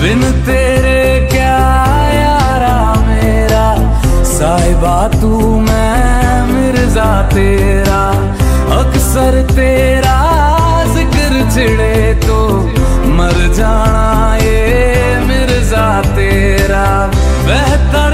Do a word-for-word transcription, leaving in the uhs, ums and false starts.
बिन तेरे क्या यारा मेरा, साहिबा तू मैं मिर्जा तेरा। अक्सर तेरा जिक्र छिड़े तो मर जाना ये मिर्जा तेरा। बहता